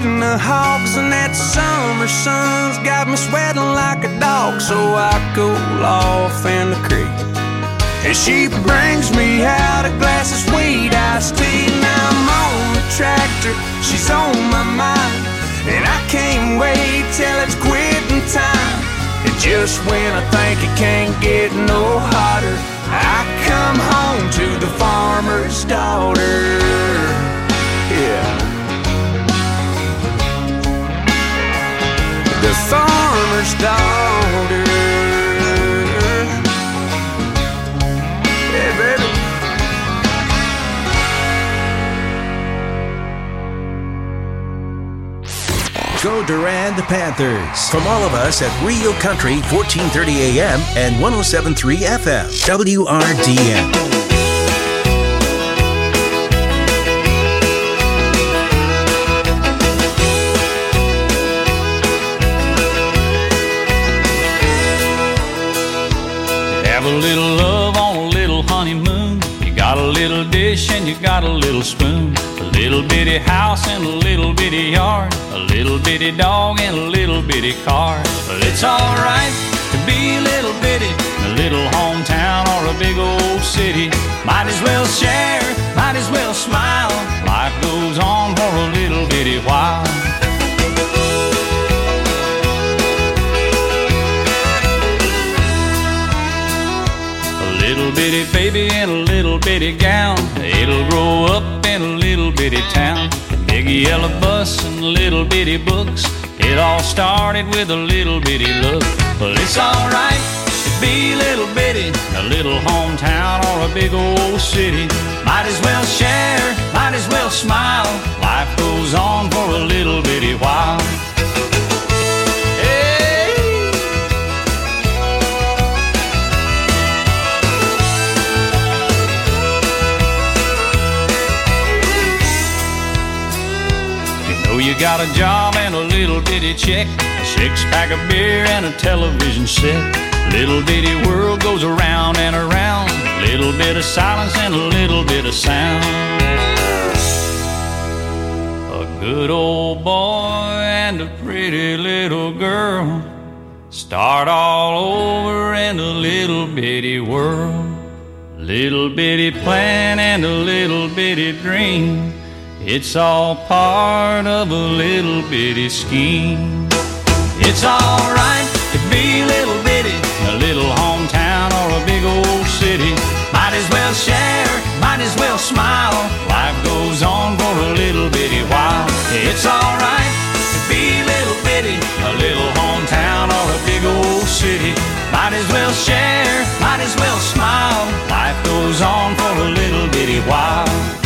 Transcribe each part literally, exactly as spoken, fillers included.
feeding the hogs, and that summer sun's got me sweating like a dog. So I cool off in the creek, and she brings me out a glass of sweet iced tea. Now I'm on the tractor, she's on my mind, and I can't wait till it's quitting time. And just when I think it can't get no hotter, I come home to the farmer's daughter. Yeah, the farmer's daughter. Yeah, baby. Go Durand Panthers. From all of us at Real Country, fourteen thirty A M and one oh seven point three F M, W R D N. Have a little love on a little honeymoon. You got a little dish and you got a little spoon. A little bitty house and a little bitty yard. A little bitty dog and a little bitty car. But it's alright to be a little bitty in a little hometown or a big old city. Might as well share, might as well smile. Life goes on for a little bitty while. Little bitty baby in a little bitty gown. It'll grow up in a little bitty town. Big yellow bus and little bitty books. It all started with a little bitty look. Well, it's alright to be a little bitty in a little hometown or a big old city. Might as well share, might as well smile. Life goes on for a little bitty while. You got a job and a little bitty check, a six-pack of beer and a television set. Little bitty world goes around and around. Little bit of silence and a little bit of sound. A good old boy and a pretty little girl start all over in a little bitty world. Little bitty plan and a little bitty dream. It's all part of a little bitty scheme. It's alright to be a little bitty in a little hometown or a big old city. Might as well share, might as well smile. Life goes on for a little bitty while. It's alright to be a little bitty in a little hometown or a big old city. Might as well share, might as well smile. Life goes on for a little bitty while.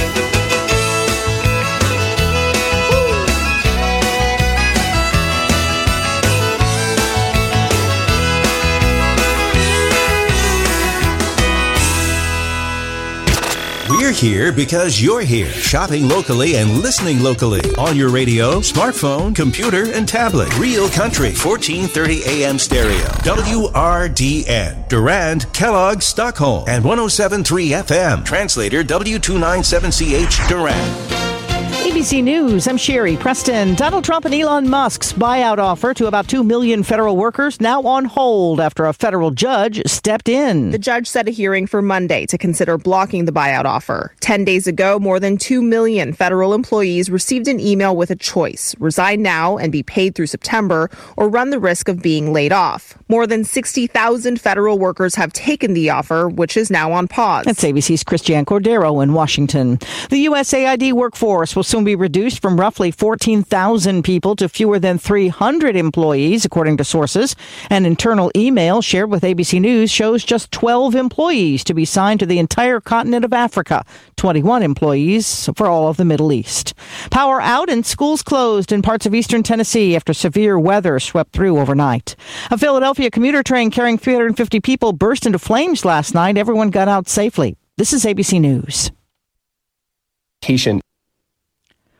We're here because you're here, shopping locally and listening locally on your radio, smartphone, computer, and tablet. Real Country, fourteen thirty A M stereo, W R D N, Durand, Kellogg, Stockholm, and one oh seven point three F M. Translator W two ninety-seven C H, Durand. A B C News, I'm Sherry Preston. Donald Trump and Elon Musk's buyout offer to about two million federal workers now on hold after a federal judge stepped in. The judge set a hearing for Monday to consider blocking the buyout offer. Ten days ago, more than two million federal employees received an email with a choice: resign now and be paid through September, or run the risk of being laid off. More than sixty thousand federal workers have taken the offer, which is now on pause. That's A B C's Christiane Cordero in Washington. The U S A I D workforce will soon be reduced from roughly fourteen thousand people to fewer than three hundred employees, according to sources. An internal email shared with A B C News shows just twelve employees to be signed to the entire continent of Africa, twenty-one employees for all of the Middle East. Power out and schools closed in parts of eastern Tennessee after severe weather swept through overnight. A Philadelphia commuter train carrying three hundred fifty people burst into flames last night. Everyone got out safely. This is A B C News.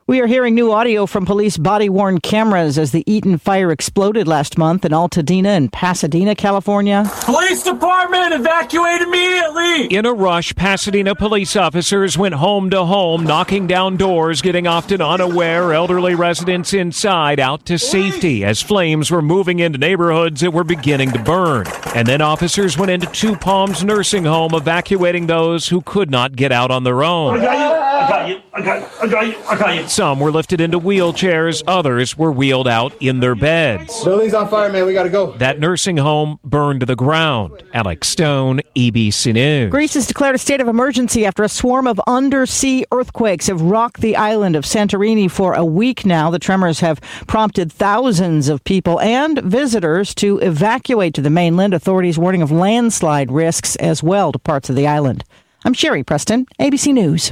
We are hearing new audio from police body-worn cameras as the Eaton fire exploded last month in Altadena and Pasadena, California. Police department, evacuate immediately! In a rush, Pasadena police officers went home to home, knocking down doors, getting often unaware elderly residents inside out to safety as flames were moving into neighborhoods that were beginning to burn. And then officers went into Two Palms Nursing Home, evacuating those who could not get out on their own. I got you, I got you, I got you, I got you, I got you. Some were lifted into wheelchairs, others were wheeled out in their beds. Building's on fire, man. We gotta go. That nursing home burned to the ground. Alex Stone, E B C News. Greece has declared a state of emergency after a swarm of undersea earthquakes have rocked the island of Santorini for a week now. The tremors have prompted thousands of people and visitors to evacuate to the mainland. Authorities warning of landslide risks as well to parts of the island. I'm Sherry Preston, A B C News.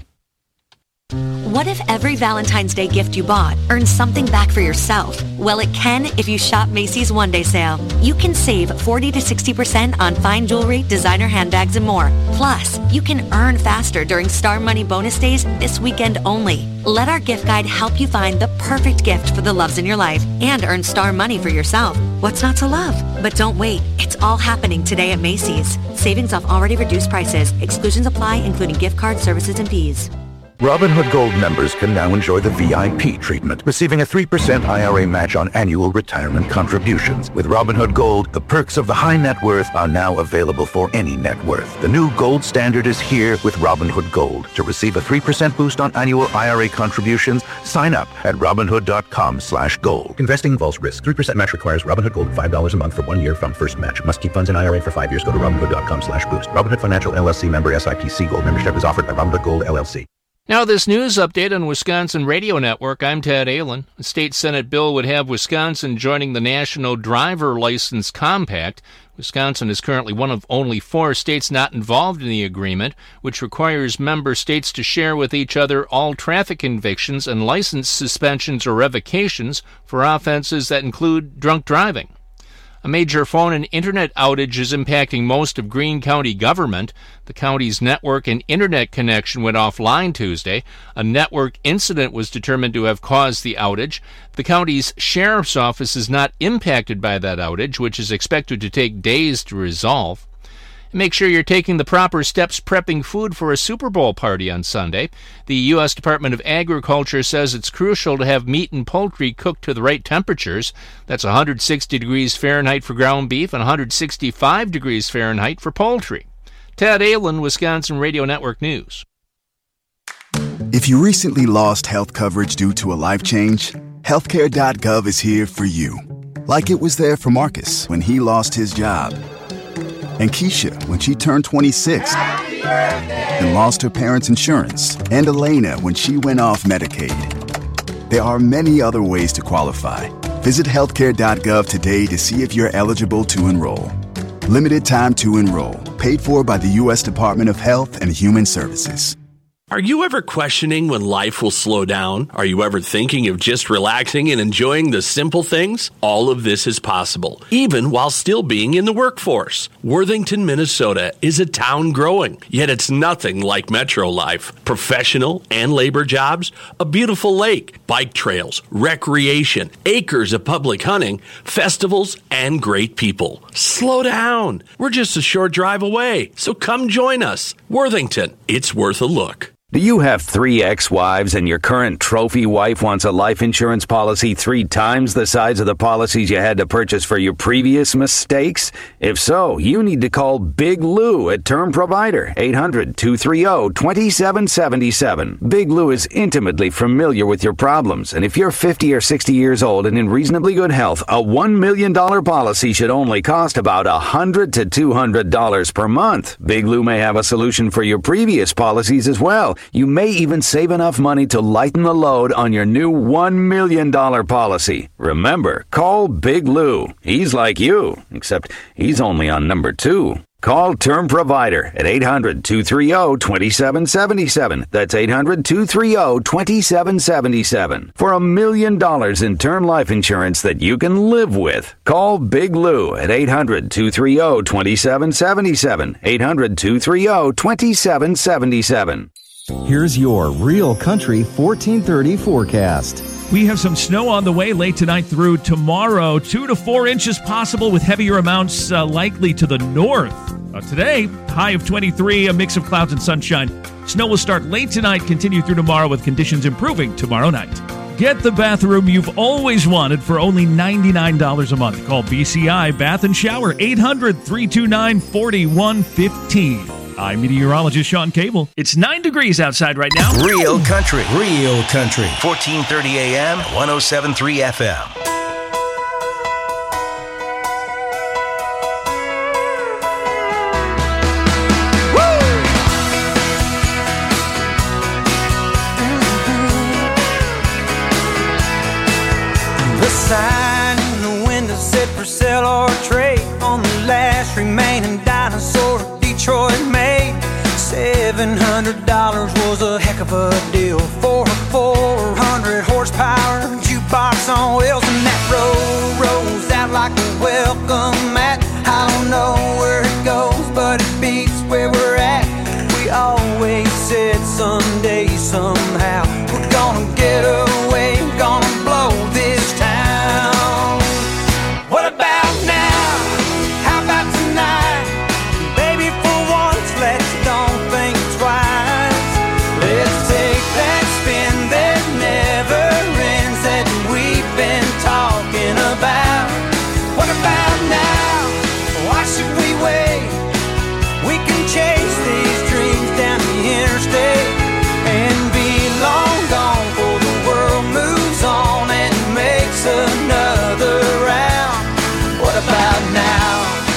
What if every Valentine's Day gift you bought earns something back for yourself? Well, it can if you shop Macy's One Day Sale. You can save forty to sixty percent on fine jewelry, designer handbags, and more. Plus, you can earn faster during Star Money bonus days this weekend only. Let our gift guide help you find the perfect gift for the loves in your life and earn Star Money for yourself. What's not to love? But don't wait. It's all happening today at Macy's. Savings off already reduced prices. Exclusions apply, including gift card services and fees. Robinhood Gold members can now enjoy the V I P treatment, receiving a three percent I R A match on annual retirement contributions. With Robinhood Gold, the perks of the high net worth are now available for any net worth. The new gold standard is here with Robinhood Gold. To receive a three percent boost on annual I R A contributions, sign up at Robinhood.com slash gold. Investing involves risk. three percent match requires Robinhood Gold five dollars a month for one year from first match. Must keep funds in I R A for five years. Go to Robinhood.com slash boost. Robinhood Financial L L C member S I P C Gold membership is offered by Robinhood Gold L L C. Now, this news update on Wisconsin Radio Network. I'm Ted Allen. The state Senate bill would have Wisconsin joining the National Driver License Compact. Wisconsin is currently one of only four states not involved in the agreement, which requires member states to share with each other all traffic convictions and license suspensions or revocations for offenses that include drunk driving. A major phone and internet outage is impacting most of Greene County government. The county's network and internet connection went offline Tuesday. A network incident was determined to have caused the outage. The county's sheriff's office is not impacted by that outage, which is expected to take days to resolve. Make sure you're taking the proper steps prepping food for a Super Bowl party on Sunday. The U S Department of Agriculture says it's crucial to have meat and poultry cooked to the right temperatures. That's one hundred sixty degrees Fahrenheit for ground beef and one hundred sixty-five degrees Fahrenheit for poultry. Ted Allen, Wisconsin Radio Network News. If you recently lost health coverage due to a life change, healthcare dot gov is here for you. Like it was there for Marcus when he lost his job. And Keisha when she turned twenty-six and lost her parents' insurance. And Elena when she went off Medicaid. There are many other ways to qualify. Visit healthcare dot gov today to see if you're eligible to enroll. Limited time to enroll. Paid for by the U S Department of Health and Human Services. Are you ever questioning when life will slow down? Are you ever thinking of just relaxing and enjoying the simple things? All of this is possible, even while still being in the workforce. Worthington, Minnesota is a town growing, yet it's nothing like metro life. Professional and labor jobs, a beautiful lake, bike trails, recreation, acres of public hunting, festivals, and great people. Slow down. We're just a short drive away, so come join us. Worthington, it's worth a look. Do you have three ex-wives and your current trophy wife wants a life insurance policy three times the size of the policies you had to purchase for your previous mistakes? If so, you need to call Big Lou at Term Provider, eight hundred, two three zero, two seven seven seven. Big Lou is intimately familiar with your problems, and if you're fifty or sixty years old and in reasonably good health, a one million dollars policy should only cost about one hundred to two hundred dollars per month. Big Lou may have a solution for your previous policies as well. You may even save enough money to lighten the load on your new one million dollars policy. Remember, call Big Lou. He's like you, except he's only on number two. Call Term Provider at eight hundred, two three zero, two seven seven seven. That's eight hundred, two three zero, two seven seven seven. For a million dollars in term life insurance that you can live with. Call Big Lou at eight hundred, two three zero, two seven seven seven. eight hundred, two three zero, two seven seven seven. Here's your Real Country fourteen thirty forecast. We have some snow on the way late tonight through tomorrow. Two to four inches possible with heavier amounts uh, likely to the north. Uh, today, high of twenty-three, a mix of clouds and sunshine. Snow will start late tonight, continue through tomorrow with conditions improving tomorrow night. Get the bathroom you've always wanted for only ninety-nine dollars a month. Call B C I Bath and Shower, eight hundred, three two nine, four one one five. I'm meteorologist Sean Cable. It's nine degrees outside right now. Real Country. Real Country. fourteen thirty A M, one oh seven point three F M. The sign in the window said for sale or trade on the last remaining dinosaur Detroit made. Seven hundred dollars was a heck of a deal for a four hundred horsepower jukebox on wheels, and that road rolls out like a welcome mat. I don't know where it goes, but it beats where we're at. We always said someday, somehow, we're gonna get away, gonna blow this town. What about now? How about tonight? Baby, for once, let's don't think twice. Let's take that spin that never ends that we've been talking about. What about now? Why should we wait? We can chase these dreams down the interstate and be long gone before the world moves on and makes another round. What about now?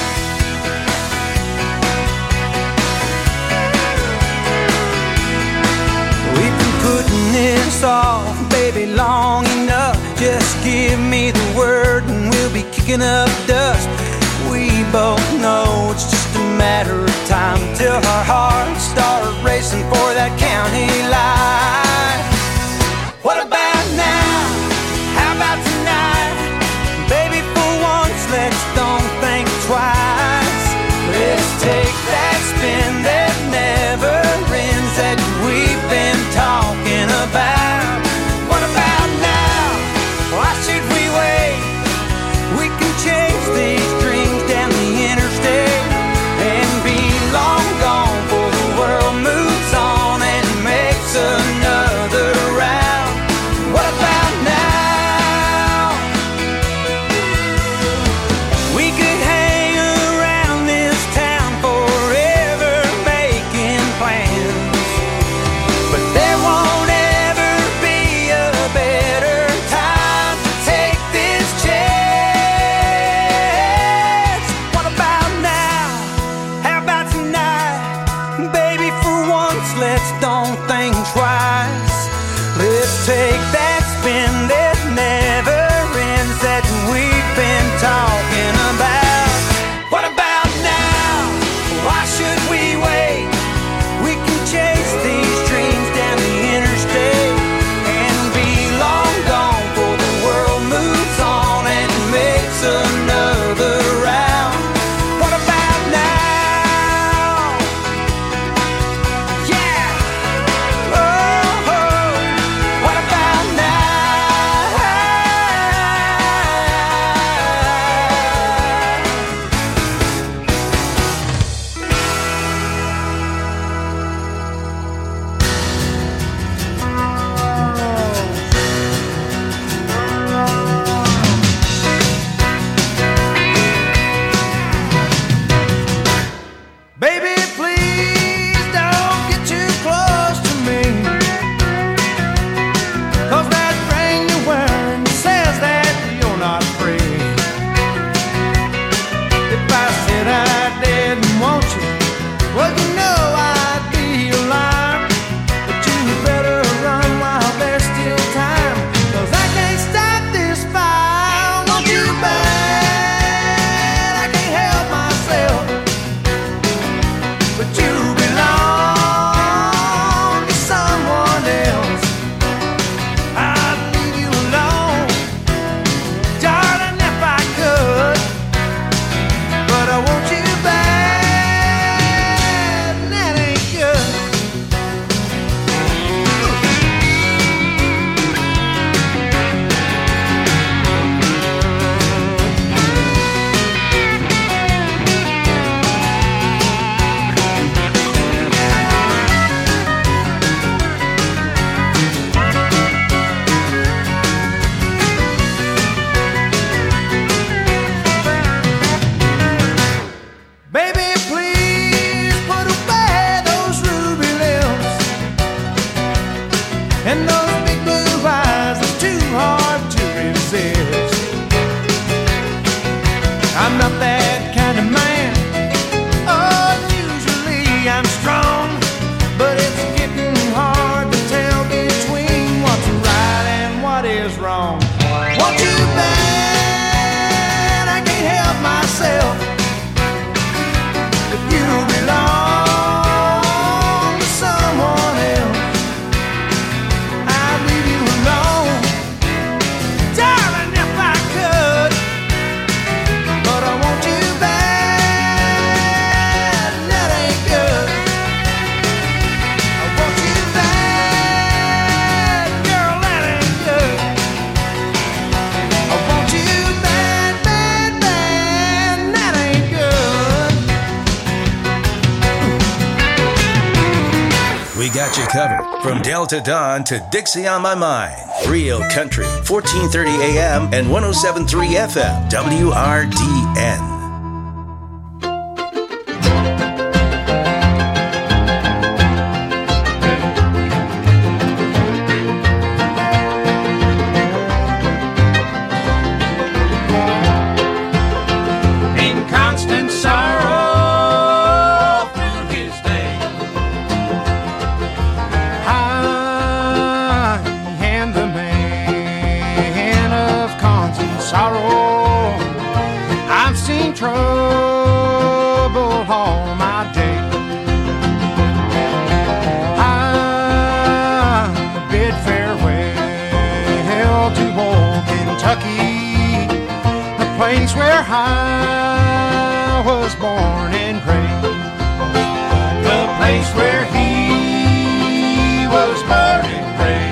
We've been putting this off, baby, long enough. Just give me the word and we'll be kicking up dust. We both know it's just a matter of time till our hearts start racing for that county line. What about now? How about tonight? Baby, for once, let's don't think twice. Let's take that spin that never ends that we've been talking about. What about now? Why should we wait? We can chase these dreams down the interstate and be long gone before the world moves on and makes another round. What about now? We could hang around this town forever making plans, but there won't ever be a better time to take this chance. What about now? How about tonight? Baby, for once, let's don't think twice. Let's take that spin that never ends that we've been talking about. What about now? Why should we wait? We can chase these dreams down the interstate and be long gone before the world moves on and makes another round. What about now? Yeah! strong, but it's getting hard to tell between what's right and what is wrong. Want you bad, I can't help myself. If you belong to someone else, I'd leave you alone, darling, if I could. But I want you bad, and that ain't good. I want you bad, girl, that ain't good. I want you bad, bad, bad, and that ain't good. We got you covered. From Delta Dawn to Dixie on My Mind. Real Country, fourteen thirty A M and one oh seven point three F M, W R D N. In constant sorrow through his day, I am the man of constant sorrow. I've seen trouble all my day. I bid farewell to old Kentucky, the place where I was born and raised, the place where he was born and raised.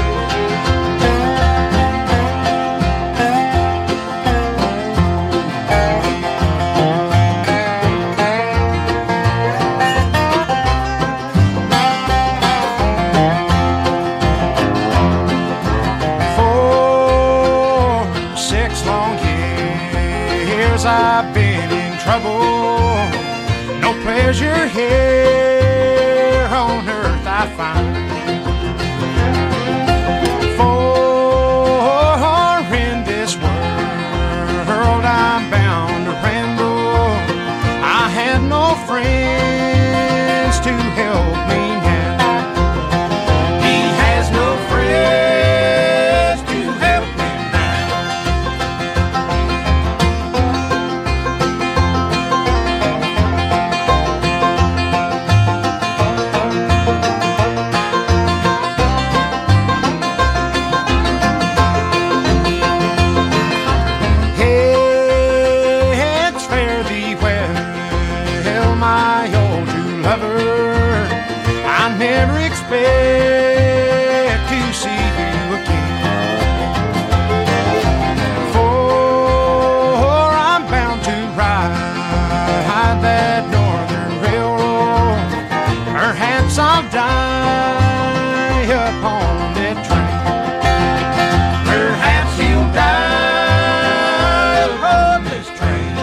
For six long years I've been in trouble. No pleasure here on earth I find. For in this world I'm bound to ramble. I had no friends to help me now. He has no friends to help me now. It's fare thee well, my old true lover. I never expect to see you again. For I'm bound to ride that northern railroad. Perhaps I'll die upon that train. Perhaps you'll die upon this train.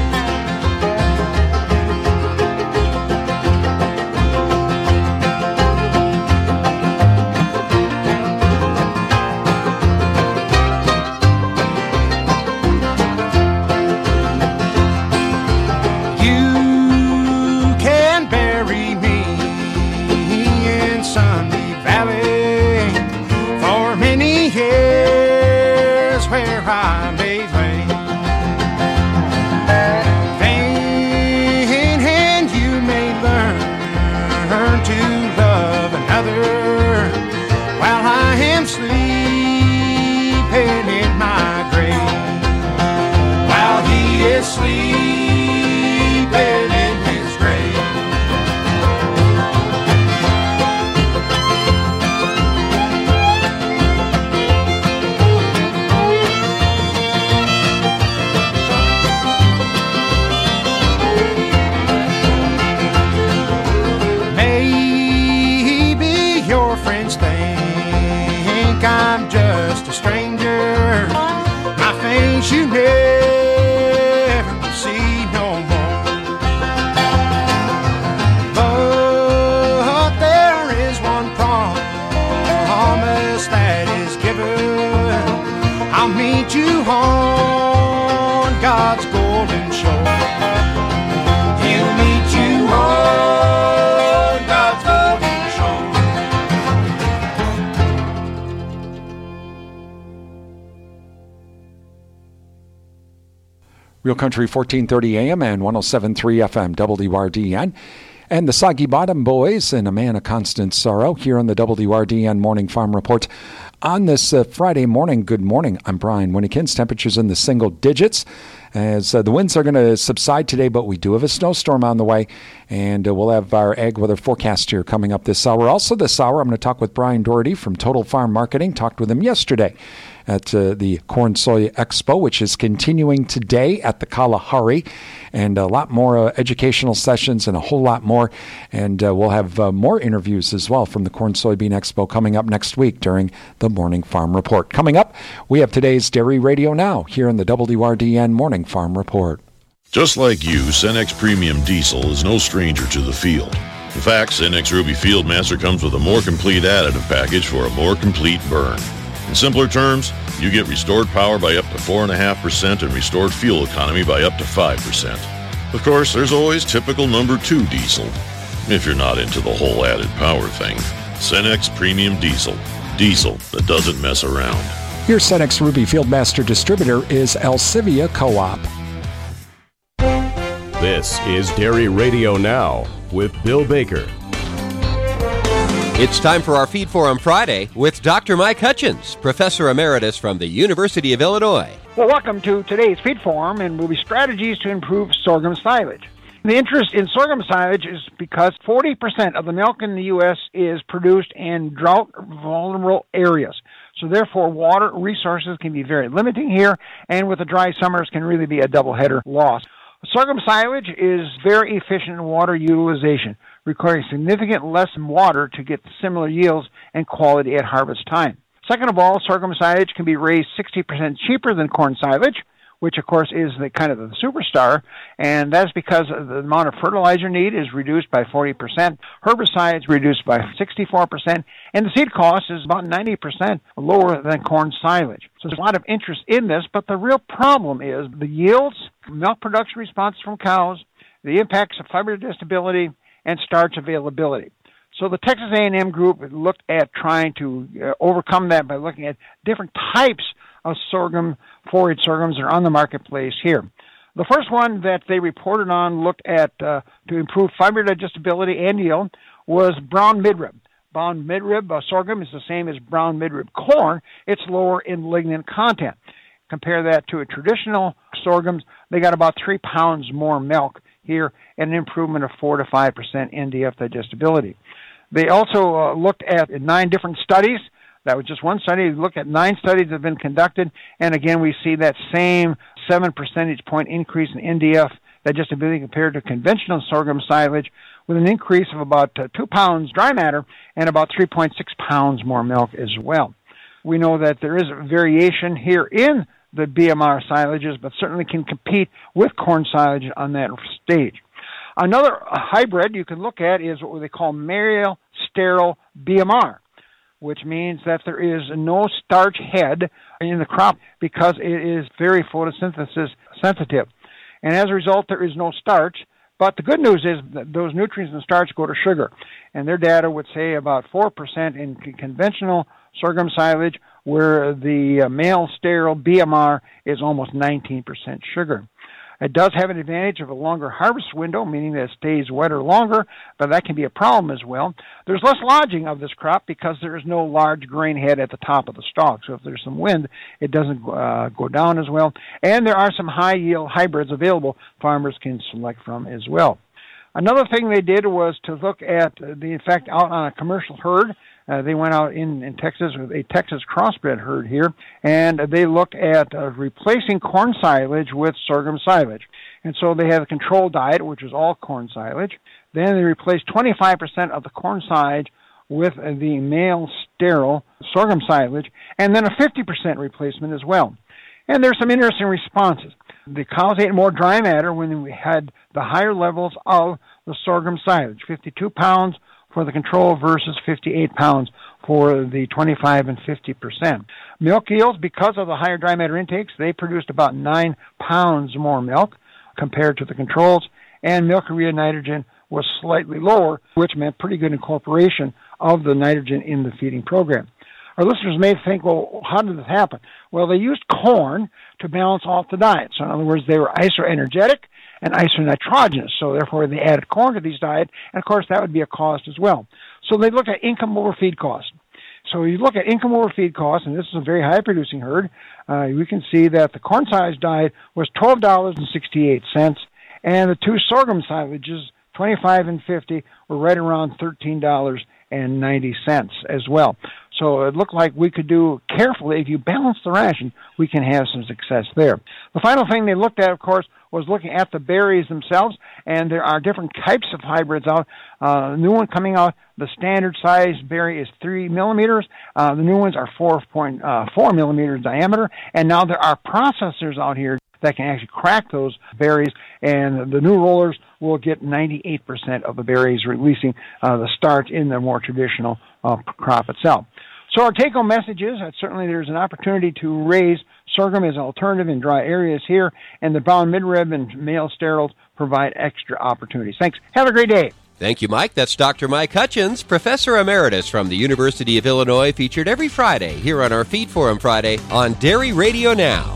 You can bury me in Sunday Valley for many years where I may lay. Then and you may learn to love another while I am sleeping in my grave. While he is sleeping in his grave. Maybe your friends think I'm just a stranger. My face you never see Real Country fourteen thirty A M and one oh seven point three F M, W R D N. And the Soggy Bottom Boys and A Man of Constant Sorrow here on the W R D N Morning Farm Report. On this uh, Friday morning, good morning. I'm Brian Winnekins. Temperatures in the single digits as uh, the winds are going to subside today, but we do have a snowstorm on the way, and uh, we'll have our ag weather forecast here coming up this hour. Also this hour, I'm going to talk with Brian Doherty from Total Farm Marketing. Talked with him yesterday at uh, the Corn Soy Expo, which is continuing today at the Kalahari, and a lot more uh, educational sessions and a whole lot more. And uh, we'll have uh, more interviews as well from the Corn Soybean Expo coming up next week during the Morning Farm Report. Coming up, we have today's Dairy Radio Now here in the W R D N Morning Farm Report. Just like you, Cenex Premium Diesel is no stranger to the field. In fact, Cenex Ruby Fieldmaster comes with a more complete additive package for a more complete burn. In simpler terms, you get restored power by up to four point five percent and restored fuel economy by up to five percent. Of course, there's always typical number two diesel, if you're not into the whole added power thing. Cenex Premium Diesel. Diesel that doesn't mess around. Your Cenex Ruby Fieldmaster distributor is Alcivia Co-op. This is Dairy Radio Now with Bill Baker. It's time for our Feed Forum Friday with Doctor Mike Hutchins, Professor Emeritus from the University of Illinois. Well, welcome to today's Feed Forum, and will be strategies to improve sorghum silage. The interest in sorghum silage is because forty percent of the milk in the U S is produced in drought-vulnerable areas. So therefore, water resources can be very limiting here, and with the dry summers can really be a doubleheader loss. Sorghum silage is very efficient in water utilization, requiring significant less water to get similar yields and quality at harvest time. Second of all, sorghum silage can be raised sixty percent cheaper than corn silage, which of course is the kind of the superstar, and that's because the amount of fertilizer need is reduced by forty percent, herbicides reduced by sixty-four percent, and the seed cost is about ninety percent lower than corn silage. So there's a lot of interest in this, but the real problem is the yields, milk production response from cows, the impacts of fiber digestibility, and starch availability. So the Texas A and M group looked at trying to uh, overcome that by looking at different types of sorghum, forage sorghums that are on the marketplace here. The first one that they reported on looked at uh, to improve fiber digestibility and yield was brown midrib. Brown midrib uh, sorghum is the same as brown midrib corn. It's lower in lignin content. Compare that to a traditional sorghums, they got about three pounds more milk here and an improvement of four to five percent N D F digestibility. They also uh, looked at nine different studies. That was just one study. They looked at nine studies that have been conducted, and again, we see that same seven percentage point increase in N D F digestibility compared to conventional sorghum silage, with an increase of about uh, two pounds dry matter and about three point six pounds more milk as well. We know that there is a variation here in the B M R silages, but certainly can compete with corn silage on that stage. Another hybrid you can look at is what they call male sterile B M R, which means that there is no starch head in the crop because it is very photosynthesis sensitive. And as a result, there is no starch. But the good news is that those nutrients and starch go to sugar. And their data would say about four percent in conventional sorghum silage, where the male sterile B M R is almost nineteen percent sugar. It does have an advantage of a longer harvest window, meaning that it stays wetter longer, but that can be a problem as well. There's less lodging of this crop because there is no large grain head at the top of the stalk. So if there's some wind, it doesn't uh, go down as well. And there are some high-yield hybrids available farmers can select from as well. Another thing they did was to look at the effect out on a commercial herd. Uh, they went out in, in Texas with a Texas crossbred herd here, and they looked at uh, replacing corn silage with sorghum silage. And so they had a control diet, which was all corn silage. Then they replaced twenty-five percent of the corn silage with uh, the male sterile sorghum silage, and then a fifty percent replacement as well. And there's some interesting responses. The cows ate more dry matter when we had the higher levels of the sorghum silage, fifty-two pounds for the control versus fifty-eight pounds for the twenty-five and fifty percent. Milk yields, because of the higher dry matter intakes, they produced about nine pounds more milk compared to the controls, and milk urea nitrogen was slightly lower, which meant pretty good incorporation of the nitrogen in the feeding program. Our listeners may think, well, how did this happen? Well, they used corn to balance off the diet. So in other words, they were isoenergetic and isonitrogenous. So therefore, they added corn to these diets. And of course, that would be a cost as well. So they looked at income over feed costs. So you look at income over feed costs, and this is a very high-producing herd. Uh, we can see that the corn-sized diet was twelve dollars and sixty-eight cents, and the two sorghum silages, twenty-five and fifty, were right around thirteen dollars and ninety cents as well. So it looked like we could do carefully. If you balance the ration, we can have some success there. The final thing they looked at, of course, was looking at the berries themselves, and there are different types of hybrids out. Uh, the new one coming out, the standard size berry is three millimeters. Uh, the new ones are four point four millimeters diameter, and now there are processors out here that can actually crack those berries, and the new rollers will get ninety-eight percent of the berries, releasing uh, the starch in the more traditional uh, crop itself. So our take-home message is that certainly there's an opportunity to raise sorghum as an alternative in dry areas here, and the brown midrib and male steriles provide extra opportunities. Thanks. Have a great day. Thank you, Mike. That's Doctor Mike Hutchins, Professor Emeritus from the University of Illinois, featured every Friday here on our Feed Forum Friday on Dairy Radio Now.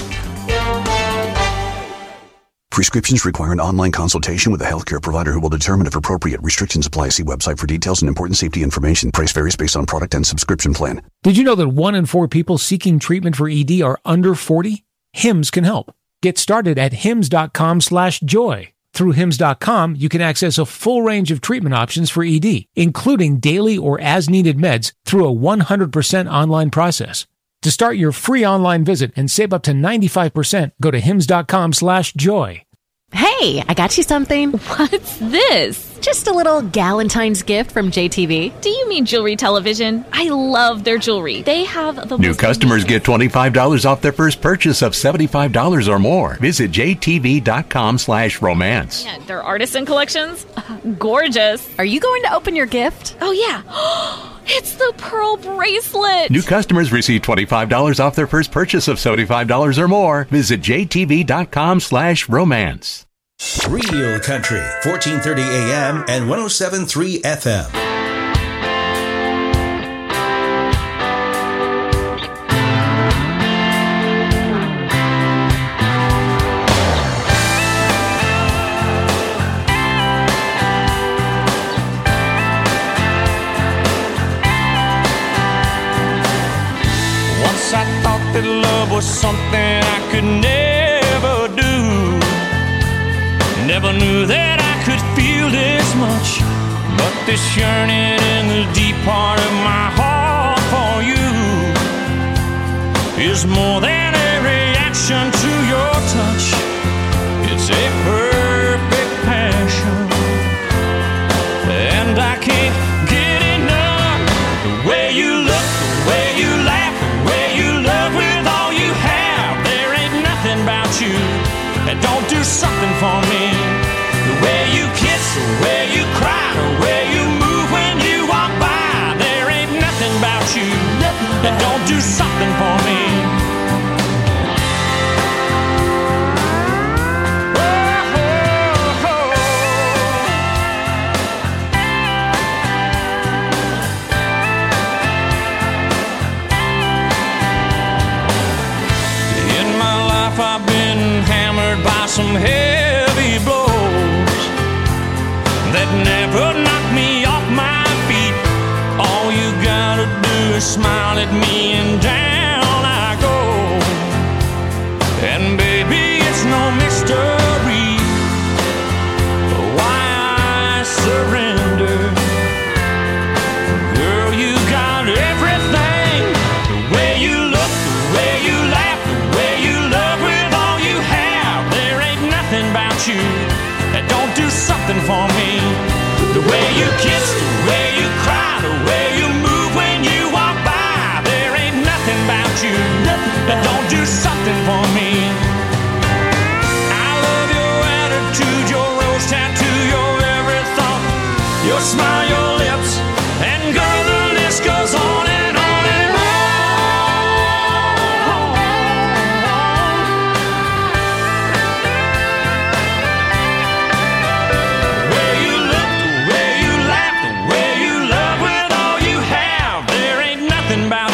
Prescriptions require an online consultation with a healthcare provider who will determine if appropriate. Restrictions apply. See website for details and important safety information. Price varies based on product and subscription plan. Did you know that one in four people seeking treatment for E D are under forty? Hims can help. Get started at hims.com slash joy. Through hims dot com, you can access a full range of treatment options for E D, including daily or as-needed meds through a one hundred percent online process. To start your free online visit and save up to ninety-five percent, go to hims.com slash joy. Hey, I got you something. What's this? Just a little Galentine's gift from J T V. Do you mean jewelry television? I love their jewelry. They have the New most customers amazing- get twenty-five dollars off their first purchase of seventy-five dollars or more. Visit jtv.com slash romance. Yeah, their artisan collections, gorgeous. Are you going to open your gift? Oh, yeah. It's the pearl bracelet. New customers receive twenty-five dollars off their first purchase of seventy-five dollars or more. Visit jtv.com slash romance. Real Country, fourteen thirty A M and one oh seven point three F M. Once I thought that love was something I could never do. Never knew that I could feel this much, but this yearning in the deep part of my heart for you is more than a reaction to your touch. It's a perfect passion, and I can't get enough. The way you look, the way you laugh, the way you love with all you have. There ain't nothing about you that don't do something for me. The way you kiss, the way you cry, the way you move when you walk by. There ain't nothing about you that don't do something for me. In my life I've been hammered by some heavy blows that never knocked me off my feet. All you gotta do is smile at me and down I go. And baby, it's no mystery why I surrender. Girl, you got everything. The way you look, the way you laugh, the way you love with all you have. There ain't nothing about you that don't do something for me. The way you kiss, the way you cry, the way you move when you walk by. There ain't nothing about you that don't do something for me. I love your attitude, your rose tattoo, your every thought, your smile, your lips, and girl, the list goes on and on and on. The way you look, the way you laugh, the way you love with all you have. There ain't nothing about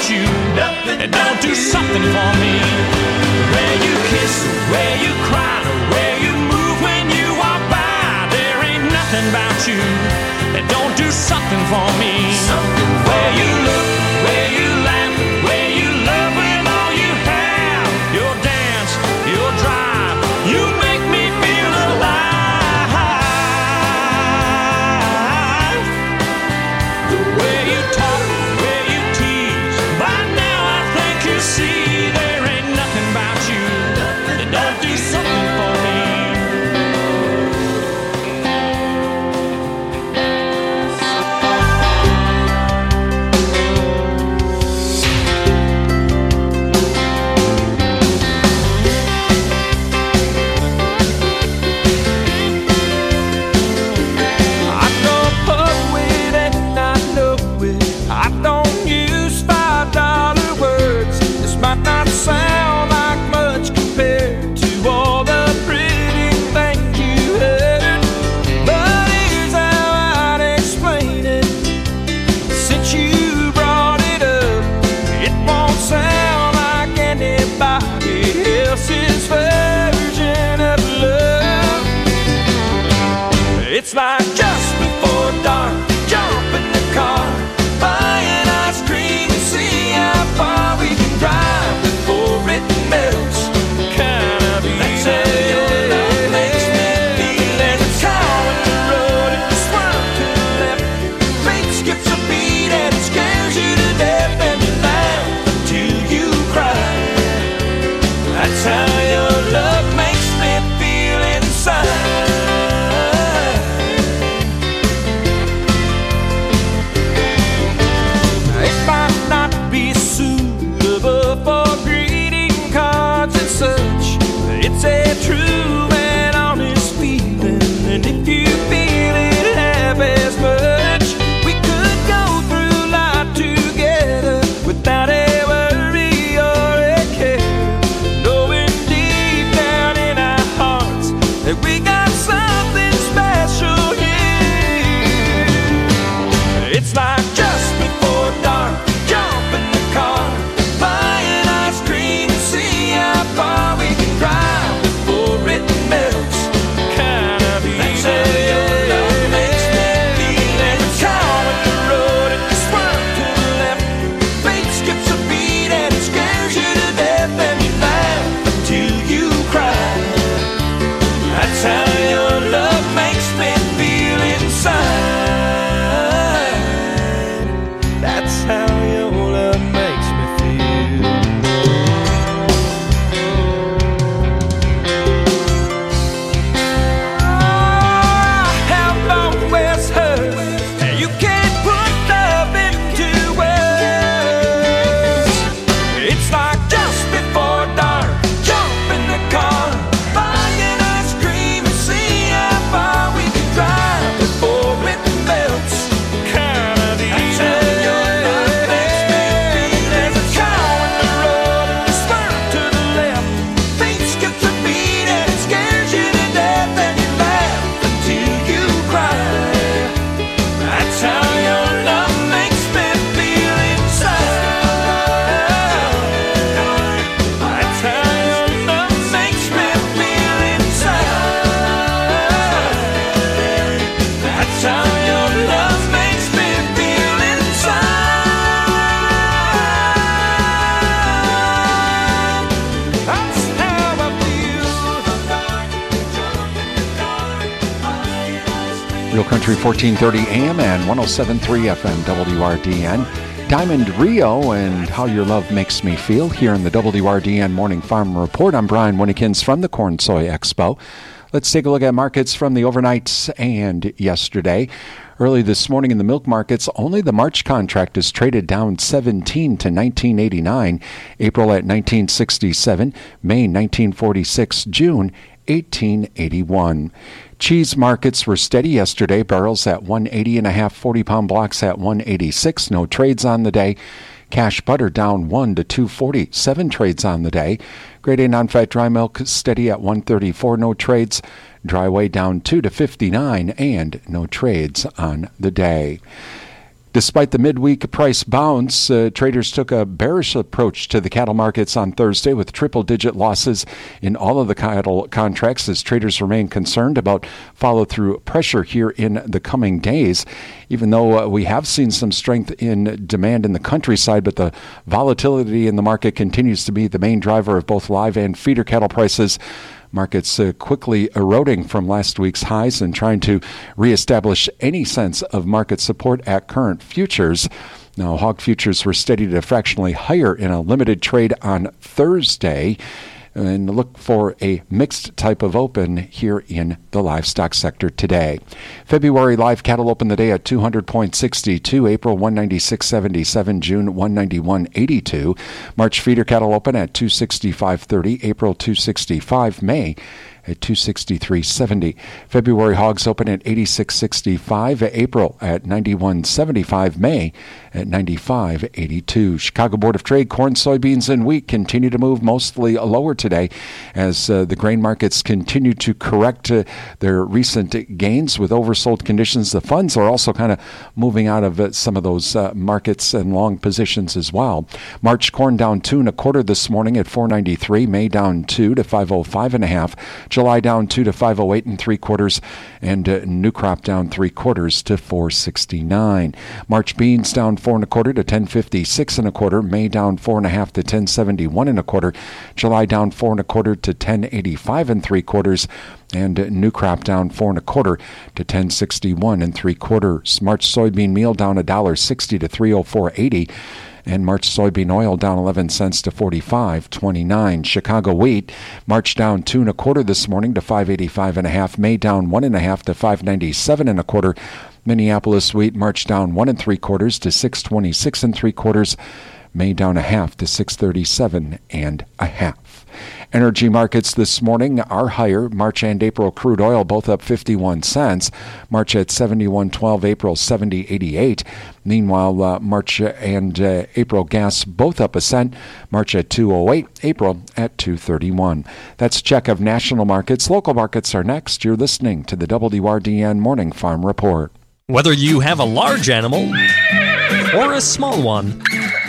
about you that don't do something for me. Something where you look, where you laugh, where you love with all you have. Your dance, your drive, you make me feel alive. The way you talk, the way you tease, by now I think you see there ain't nothing about you that don't do something for me. Sound like much compared to all the pretty things you heard, but here's how I'd explain it. Since you brought it up, it won't sound like anybody else's version of love. It's like just before dark, jump in the car, buying ice cream and see how far we can drive. Melts, kind of easy. That's how your love makes me feel. And it's caught on the road and you swerve to the left. Fate skips a beat and it scares you to death, and you laugh until you cry. That's how your love makes me feel inside. It might not be suitable for cards and such. It's a true and honest feeling, and if you feel it half as much, we could go through life together without a worry or a care, knowing deep down in our hearts that we got something special here. It's like just before dark, jump in the car, buying ice cream, how far we can drive before it melts, kind of easy. That's how your love makes me feel. And it's caught on the road and you swerve to the left. Fate skips a beat and it scares you to death, and you laugh until you cry. That's how your love makes me feel inside. That's how your love makes me feel. Real Country fourteen thirty A M and one oh seven point three F M W R D N. Diamond Rio and How Your Love Makes Me Feel here in the W R D N Morning Farm Report. I'm Brian Winnekins from the Corn Soy Expo. Let's take a look at markets from the overnights and yesterday. Early this morning in the milk markets, only the March contract is traded down seventeen to nineteen eighty-nine, April at nineteen sixty-seven, May nineteen forty-six, June eighteen eighty-one. Cheese markets were steady yesterday. Barrels at one eighty and a half, forty-pound blocks at one eighty-six. No trades on the day. Cash butter down one to two forty. Seven trades on the day. Grade A non-fat dry milk steady at one thirty-four. No trades. Dry whey down two to fifty-nine and no trades on the day. Despite the midweek price bounce, uh, traders took a bearish approach to the cattle markets on Thursday with triple-digit losses in all of the cattle contracts as traders remain concerned about follow-through pressure here in the coming days. Even though uh, we have seen some strength in demand in the countryside, but the volatility in the market continues to be the main driver of both live and feeder cattle prices. Markets uh, quickly eroding from last week's highs and trying to reestablish any sense of market support at current futures. Now, hog futures were steady to fractionally higher in a limited trade on Thursday. And look for a mixed type of open here in the livestock sector today. February live cattle opened the day at two hundred point six two, April one ninety-six seventy-seven, June one ninety-one eighty-two. March feeder cattle open at two sixty-five thirty, April two sixty-five, May at two sixty-three seventy. February hogs open at eighty-six sixty-five, April at ninety-one seventy-five, May at ninety-five eighty-two. Chicago Board of Trade corn, soybeans, and wheat continue to move mostly lower today as uh, the grain markets continue to correct uh, their recent gains with oversold conditions. The funds are also kind of moving out of uh, some of those uh, markets and long positions as well. March corn down two and a quarter this morning at four ninety-three. May down two to five oh five and a half. July down two to five oh eight and three quarters, and uh, new crop down three quarters to four sixty-nine. March beans down four and a quarter to ten fifty-six and a quarter. May down four and a half to ten seventy-one and a quarter. July down four and a quarter to ten eighty-five and three quarters, and uh, new crop down four and a quarter to ten sixty-one and three quarters. March soybean meal down a dollar sixty to three oh four eighty. And March soybean oil down eleven cents to forty-five twenty-nine. Chicago wheat, March down two and a quarter this morning to five eighty-five and a half. May down one and a half to five ninety-seven and a quarter. Minneapolis wheat, March down one and three quarters to six twenty-six and three quarters. May down a half to six thirty-seven and a half. Energy markets this morning are higher. March and April crude oil both up fifty-one cents. March at seventy-one twelve, April seventy eighty-eight. Meanwhile, uh, March and uh, April gas both up a cent. March at two oh eight, April at two thirty-one. That's a check of national markets. Local markets are next. You're listening to the W R D N Morning Farm Report. Whether you have a large animal or a small one,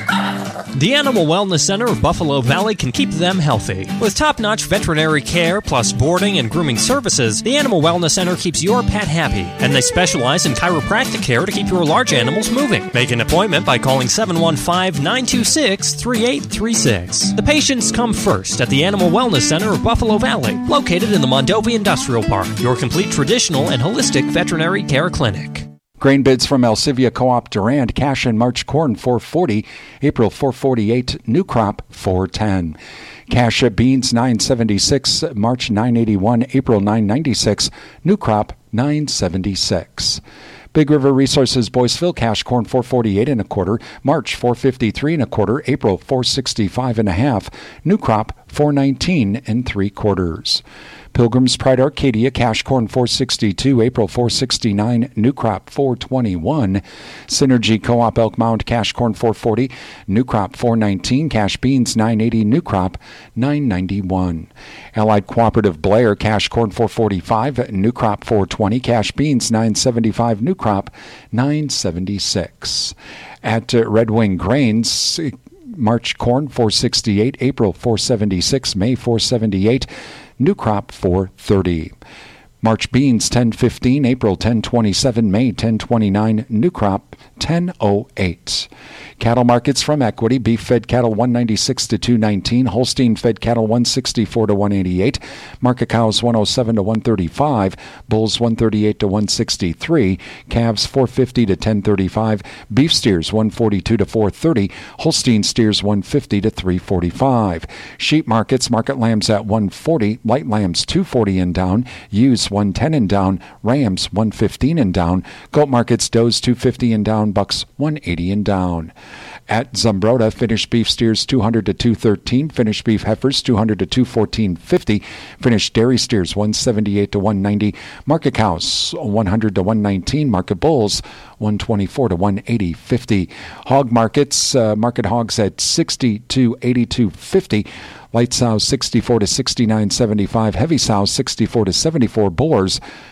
the Animal Wellness Center of Buffalo Valley can keep them healthy. With top-notch veterinary care plus boarding and grooming services, the Animal Wellness Center keeps your pet happy, and they specialize in chiropractic care to keep your large animals moving. Make an appointment by calling seven one five, nine two six, three eight three six. The patients come first at the Animal Wellness Center of Buffalo Valley, located in the Mondovi Industrial Park, your complete traditional and holistic veterinary care clinic. Grain bids from Alcivia Co-op Durand, cash and March corn four forty, April four forty-eight, new crop four ten. Cash at beans nine seventy-six, March nine eighty-one, April nine ninety-six, new crop nine seventy-six. Big River Resources Boyceville, cash corn four forty-eight and a quarter, March four fifty-three and a quarter, April four sixty-five and a half, new crop four nineteen and three quarters. Pilgrim's Pride Arcadia, cash corn four sixty-two, April four sixty-nine, new crop four twenty-one. Synergy Co-op Elk Mound, cash corn four forty, new crop four nineteen, cash beans nine eighty, new crop nine ninety-one. Allied Cooperative Blair, cash corn four forty-five, new crop four twenty, cash beans nine seventy-five, new crop nine seventy-six. At uh, Red Wing Grains, March corn four sixty-eight, April four seventy-six, May four seventy-eight, new crop four thirty. March beans ten fifteen, April ten twenty-seven, May ten twenty-nine, new crop ten oh eight. Cattle markets from Equity: beef fed cattle one ninety-six to two nineteen, Holstein fed cattle one sixty-four to one eighty-eight, market cows one oh seven to one thirty-five, bulls one thirty-eight to one sixty-three, calves four fifty to ten thirty-five, beef steers one forty-two to four thirty, Holstein steers one fifty to three forty-five. Sheep markets: market lambs at one forty, light lambs two forty and down, ewes one ten and down, rams one fifteen and down, goat markets: does two fifty and down, bucks one eighty and down. At Zumbrota, finished beef steers two hundred to two thirteen, finished beef heifers two hundred to two fourteen fifty, finished dairy steers one seventy-eight to one ninety, market cows one hundred to one nineteen, market bulls one twenty-four to one eighty fifty. Hog markets: uh, market hogs at sixty to eighty-two fifty, light sows sixty-four to sixty-nine seventy-five, heavy sows sixty-four to seventy-four, boars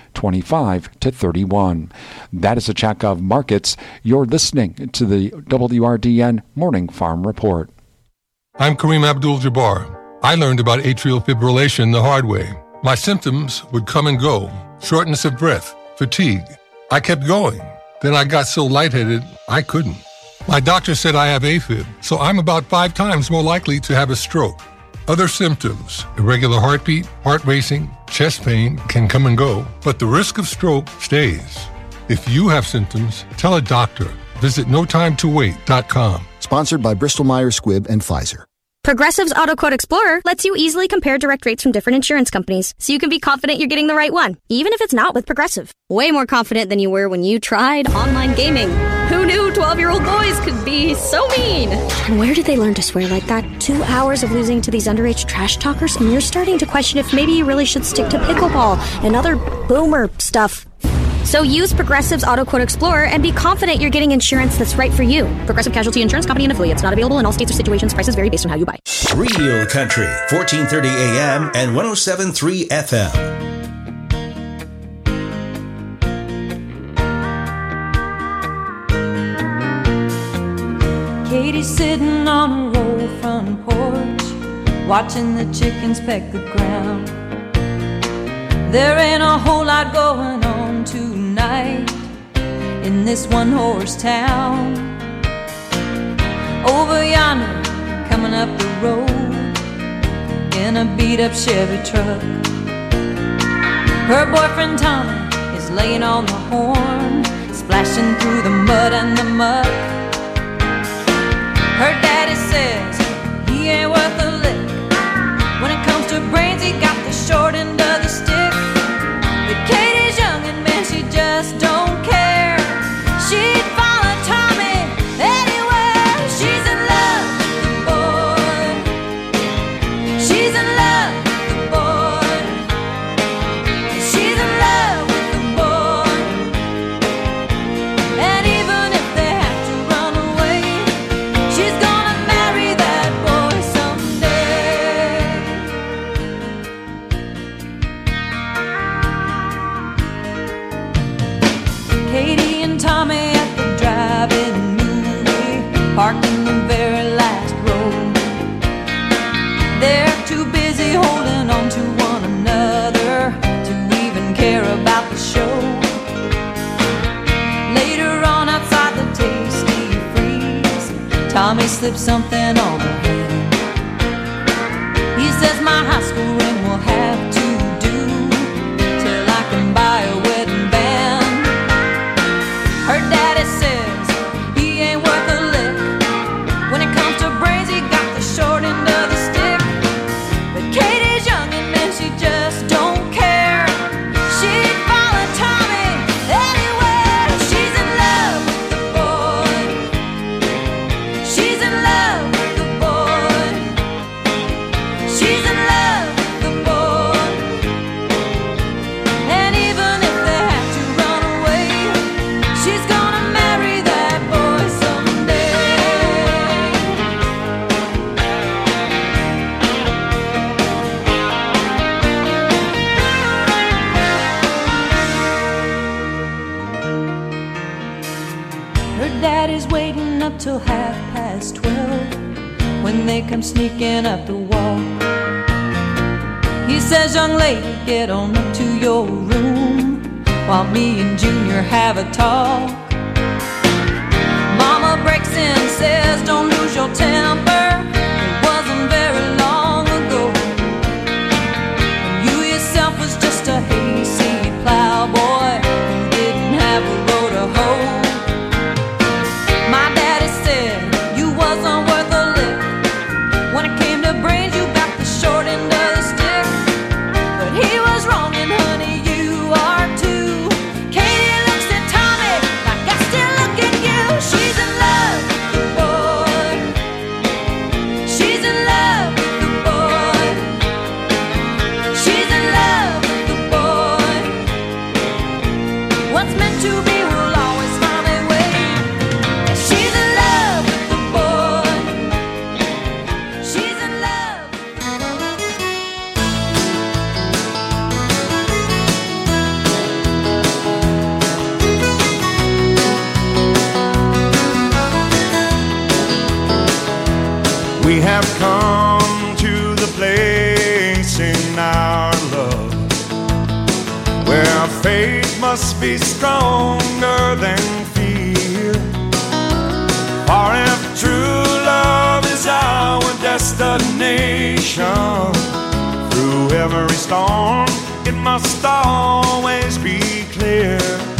twenty-five to thirty-one. That is a check of markets. You're listening to the W R D N Morning Farm Report. I'm Kareem Abdul-Jabbar. I learned about atrial fibrillation the hard way. My symptoms would come and go. Shortness of breath, fatigue. I kept going. Then I got so lightheaded, I couldn't. My doctor said I have AFib, so I'm about five times more likely to have a stroke. Other symptoms, irregular heartbeat, heart racing, chest pain can come and go, but the risk of stroke stays. If you have symptoms, tell a doctor. Visit no time to wait dot com. Sponsored by Bristol Myers Squibb and Pfizer. Progressive's AutoQuote Explorer lets you easily compare direct rates from different insurance companies, so you can be confident you're getting the right one, even if it's not with Progressive. Way more confident than you were when you tried online gaming. Who knew twelve-year-old boys could be so mean? And where did they learn to swear like that? Two hours of losing to these underage trash talkers, and you're starting to question if maybe you really should stick to pickleball and other boomer stuff. So use Progressive's AutoQuote Explorer and be confident you're getting insurance that's right for you. Progressive Casualty Insurance Company and affiliates. Not available in all states or situations. Prices vary based on how you buy. Real Country, fourteen thirty A M and one oh seven point three F M. Katie's sitting on a roll front porch, watching the chickens peck the ground. There ain't a whole lot going on tonight in this one-horse town. Over yonder, coming up the road in a beat-up Chevy truck, her boyfriend Tommy is laying on the horn, splashing through the mud and the muck. Her daddy says he ain't worth a lick. When it comes to brains, he got the short end of the stick. But Katie's young and man, she just don't care. She'd follow Tommy anywhere. She's in love with the boy. She's in love with the boy. She's in love with the boy. And even if they have to run away, she's gonna marry that boy someday. Katie and Tommy at the drive-in movie, parked in the very last row. They're too busy holding on to one another to even care about the show. Later on outside the Tasty Freeze, Tommy slips something on her hand. He says my high school ring will have to do till I can buy a wedding band. Her daddy says he ain't worth a lick. When it comes to brains, he got the short end of the stick. But Katie's young and man, she just don't care. She'd follow Tommy anywhere. She's in love with the boy. She's in love with the boy. She's in love with the boy. And even if they have to run away, she's gonna marry that boy someday. Her daddy's waiting up till half past twelve when they come sneaking up the walk. He says, young lady, get on up to your room while me and Junior have a talk. Mama breaks in and says, don't lose your temper. It wasn't very long ago when you yourself was just a hayseed plowboy who didn't have a road to hoe. My daddy said you wasn't worth a lick. When it came to brains, you got the short end of the stick. But he was wrong, and honey, you are too. Katie looks at Tommy like We have come to the place in our love where faith must be stronger than fear. For if true love is our destination, through every storm it must always be clear.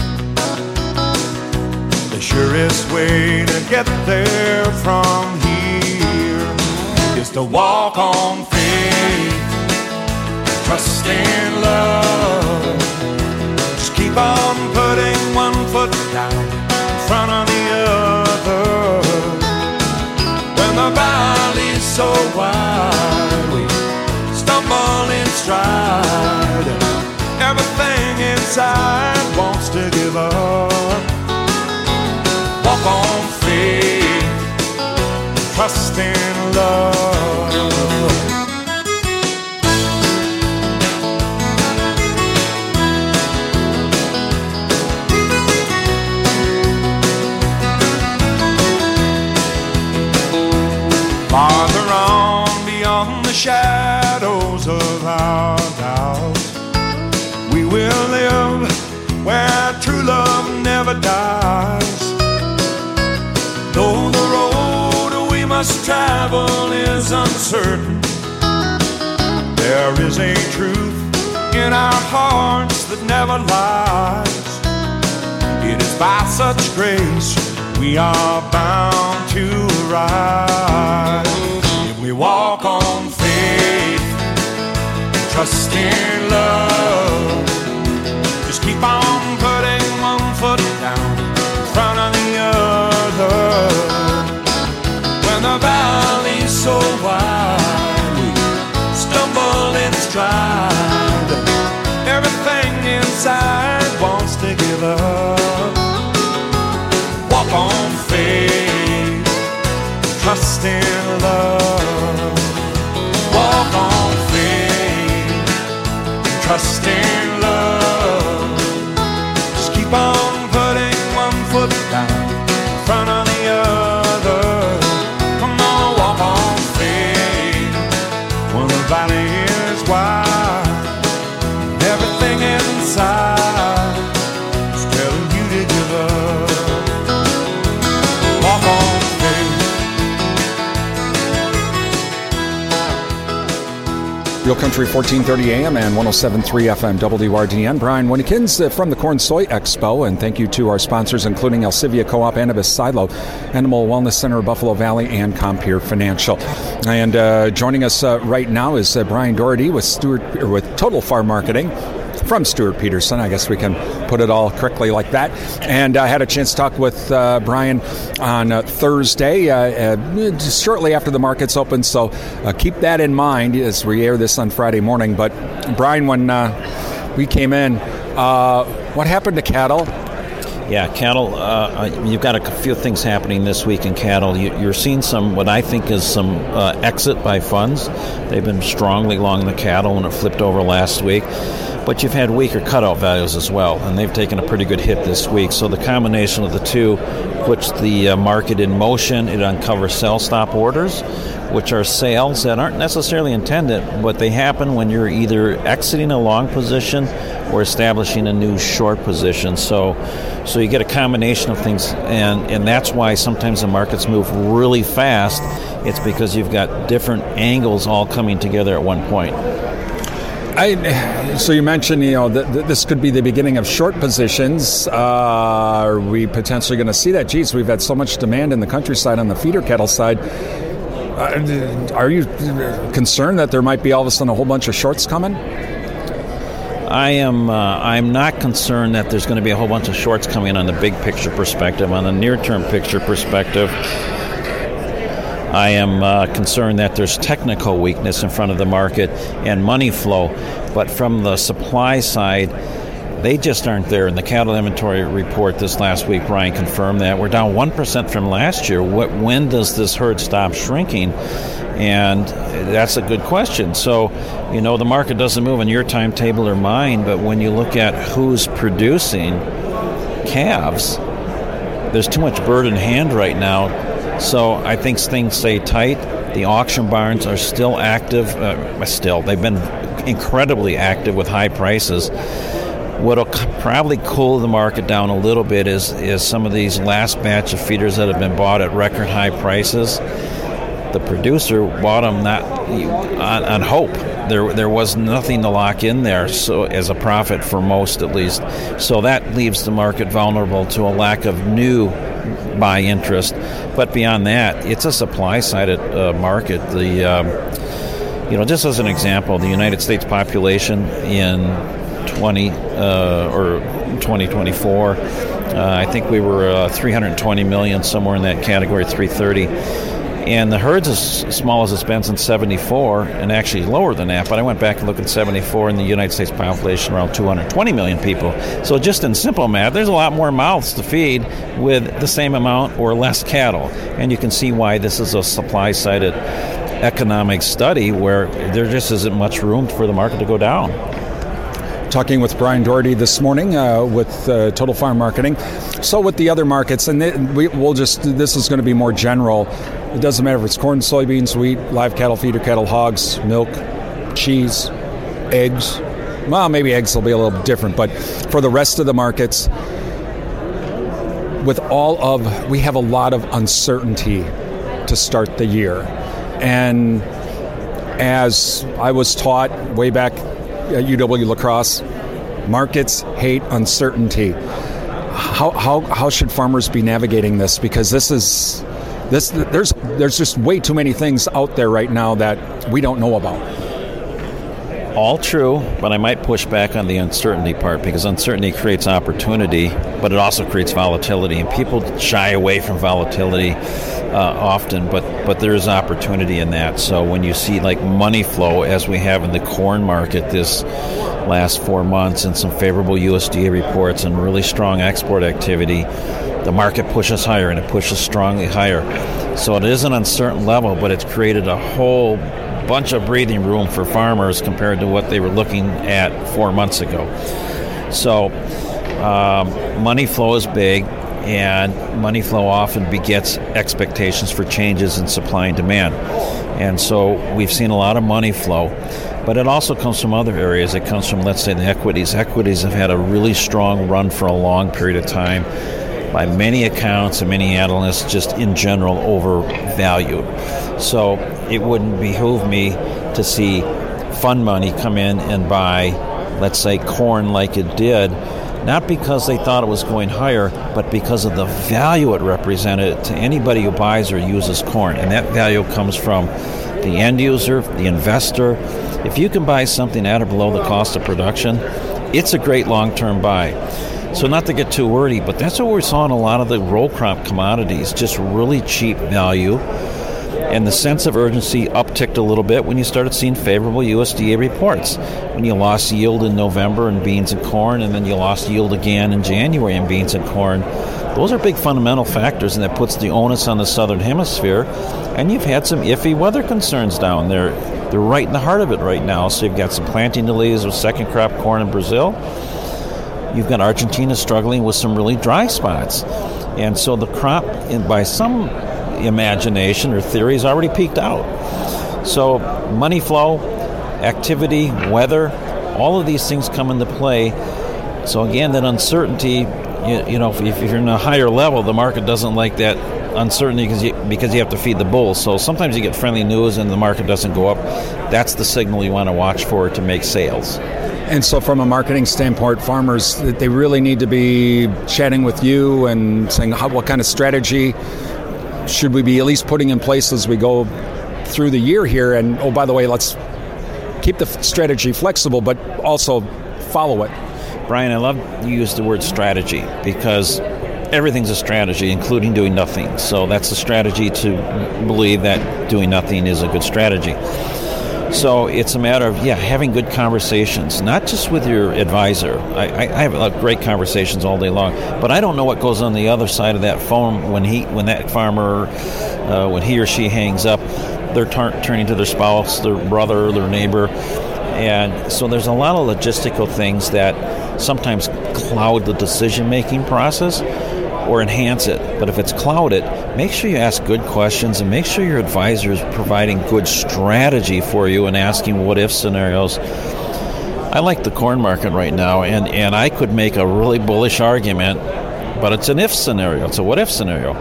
The surest way to get there from here is to walk on faith, trust in love. Just keep on putting one foot down in front of the other. When the valley's so wide, we stumble in stride. Everything inside wants to give up. Walk on faith, trust in love. Farther on beyond the shadows of our doubts, we will live where true love never dies. Though the road we must travel is uncertain, there is a truth in our hearts that never lies. It is by such grace we are bound to rise. If we walk on faith, trust in love, just keep on putting one foot down in front of the other. When the valley's so wide, we stumble in stride. Everything inside wants to give up. Walk on faith, trust in love. Walk on faith, trust in love. Just keep on putting one foot down in front of the other. Come on, walk on faith. When the valley is wide, everything inside is telling you to give up. Walk on faith. Real Country fourteen thirty A M and one oh seven point three F M W R D N. Brian Winnekins uh, from the Corn Soy Expo, and thank you to our sponsors, including Alcivia Co-op, Annabis Silo, Animal Wellness Center of Buffalo Valley, and Compeer Financial. And uh, joining us uh, right now is uh, Brian Doherty with Stuart or with Total Farm Marketing. From Stuart Peterson, I guess we can put it all correctly like that. And I had a chance to talk with uh, Brian on uh, Thursday, uh, uh, just shortly after the markets open, so uh, keep that in mind as we air this on Friday morning. But Brian, when uh, we came in, uh, what happened to cattle? Yeah, cattle, uh, you've got a few things happening this week in cattle. You, you're seeing some, what I think is some uh, exit by funds. They've been strongly long the cattle when it flipped over last week. But you've had weaker cutout values as well, and they've taken a pretty good hit this week. So the combination of the two puts the uh, market in motion. It uncovers sell stop orders, which are sales that aren't necessarily intended, but they happen when you're either exiting a long position or establishing a new short position. So so you get a combination of things, and, and that's why sometimes the markets move really fast. It's because you've got different angles all coming together at one point. I, so you mentioned, you know, that th- this could be the beginning of short positions. Uh, are we potentially going to see that? Geez, we've had so much demand in the countryside on the feeder cattle side. Uh, are you concerned that there might be all of a sudden a whole bunch of shorts coming? I am. Uh, I'm not concerned that there's going to be a whole bunch of shorts coming on the big picture perspective. On the near-term picture perspective, I am uh, concerned that there's technical weakness in front of the market and money flow. But from the supply side, they just aren't there. In the cattle inventory report this last week, Brian confirmed that. We're down one percent from last year. What, when does this herd stop shrinking? And that's a good question. So, you know, the market doesn't move on your timetable or mine, but when you look at who's producing calves, there's too much bird in hand right now. So I think things stay tight. The auction barns are still active. Uh, still, they've been incredibly active with high prices. What'll probably cool the market down a little bit is is some of these last batch of feeders that have been bought at record high prices. The producer bought them not on, on hope. There there was nothing to lock in there, so as a profit for most at least. So that leaves the market vulnerable to a lack of new buy interest. But beyond that, it's a supply-sided uh, market. The um, you know, just as an example, the United States population in twenty uh, or twenty twenty-four, uh, I think we were uh, three hundred twenty million, somewhere in that category, three thirty. And the herd's as small as it's been since seventy-four, and actually lower than that. But I went back and looked at seventy-four, and the United States population around two hundred twenty million people. So just in simple math, there's a lot more mouths to feed with the same amount or less cattle. And you can see why this is a supply-sided economic study where there just isn't much room for the market to go down. Talking with Brian Doherty this morning uh, with uh, Total Farm Marketing. So with the other markets, and they, we, we'll just, this is going to be more general. It doesn't matter if it's corn, soybeans, wheat, live cattle, feeder cattle, hogs, milk, cheese, eggs. Well, maybe eggs will be a little different, but for the rest of the markets, with all of, we have a lot of uncertainty to start the year. And as I was taught way back at U W La Crosse, markets hate uncertainty. How how how should farmers be navigating this? Because this is this there's there's just way too many things out there right now that we don't know about. All true, but I might push back on the uncertainty part, because uncertainty creates opportunity, but it also creates volatility, and people shy away from volatility uh, often, but, but there is opportunity in that. So when you see like money flow, as we have in the corn market this last four months, and some favorable U S D A reports and really strong export activity, the market pushes higher, and it pushes strongly higher. So it is an uncertain level, but it's created a whole bunch of breathing room for farmers compared to what they were looking at four months ago. So um, money flow is big, and money flow often begets expectations for changes in supply and demand. And so we've seen a lot of money flow, but it also comes from other areas. It comes from, let's say, the equities. Equities have had a really strong run for a long period of time, by many accounts and many analysts, just in general overvalued. So it wouldn't behoove me to see fund money come in and buy, let's say, corn like it did, not because they thought it was going higher, but because of the value it represented to anybody who buys or uses corn. And that value comes from the end user, the investor. If you can buy something at or below the cost of production, it's a great long-term buy. So not to get too wordy, but that's what we saw in a lot of the row crop commodities, just really cheap value. And the sense of urgency upticked a little bit when you started seeing favorable U S D A reports. When you lost yield in November in beans and corn, and then you lost yield again in January in beans and corn. Those are big fundamental factors, and that puts the onus on the southern hemisphere. And you've had some iffy weather concerns down there. They're right in the heart of it right now. So you've got some planting delays with second crop corn in Brazil. You've got Argentina struggling with some really dry spots. And so the crop, by some imagination or theory, is already peaked out. So money flow, activity, weather, all of these things come into play. So again, that uncertainty, you, you know, if, if you're in a higher level, the market doesn't like that uncertainty because you, because you have to feed the bulls. So sometimes you get friendly news and the market doesn't go up. That's the signal you want to watch for to make sales. And so from a marketing standpoint, farmers, they really need to be chatting with you and saying how, what kind of strategy should we be at least putting in place as we go through the year here. And, oh, by the way, let's keep the strategy flexible, but also follow it. Brian, I love you use the word strategy, because everything's a strategy, including doing nothing. So that's the strategy, to believe that doing nothing is a good strategy. So it's a matter of, yeah, having good conversations, not just with your advisor. I, I, I have great conversations all day long, but I don't know what goes on the other side of that phone when he, when that farmer, uh, when he or she hangs up. They're tar- turning to their spouse, their brother, their neighbor. And so there's a lot of logistical things that sometimes cloud the decision-making process, or enhance it. But if it's clouded, make sure you ask good questions and make sure your advisor is providing good strategy for you and asking what-if scenarios. I like the corn market right now, and, and I could make a really bullish argument, but it's an if scenario. It's a what-if scenario.